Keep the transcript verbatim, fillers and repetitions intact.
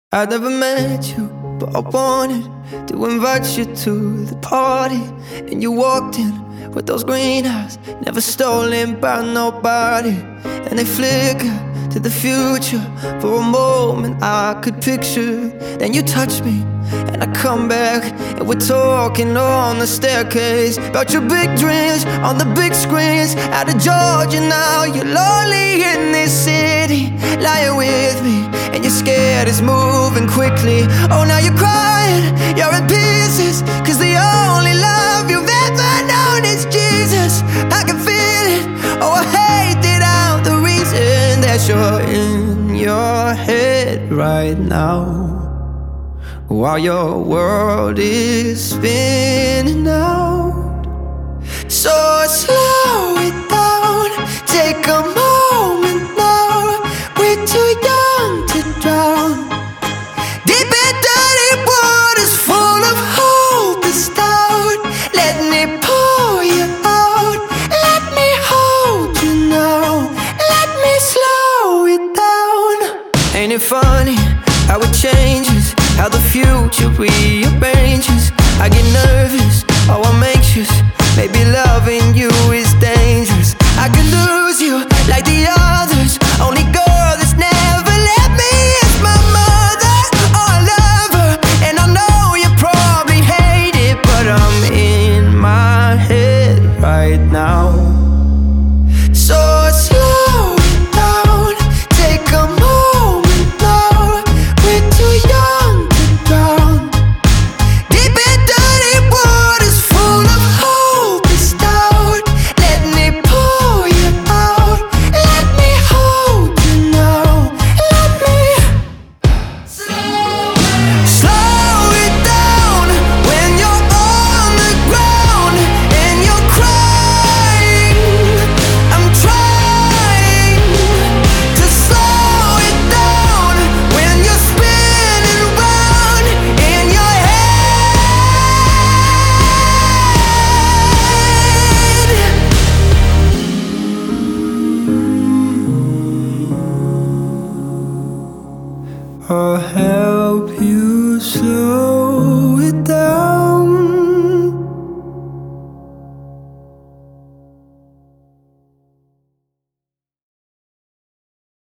I never met you, but I wanted to invite you to the party. And you walked in with those green eyes, never stolen by nobody. And they flicker to the future. For a moment I could picture. Then you touch me and I come back, and we're talking on the staircase about your big dreams on the big screens. Out of Georgia now, you're lonely in this city, lying with me, and you're scared it's moving quickly. Oh, now you're crying, you're in pieces, cause the only love you've ever known is Jesus. I can feel it, oh I hate it, I'm the reason that you're in your head right now, while your world is spinning out. So slow it down, take a moment now. We're too young to drown. Deep and dirty waters full of hope is doubt. Let me pour you out, let me hold you now, let me slow it down. Ain't it funny how it changes, how the future rearranges? I get nervous, oh I'm anxious, maybe loving you is dangerous. I could lose you like the others.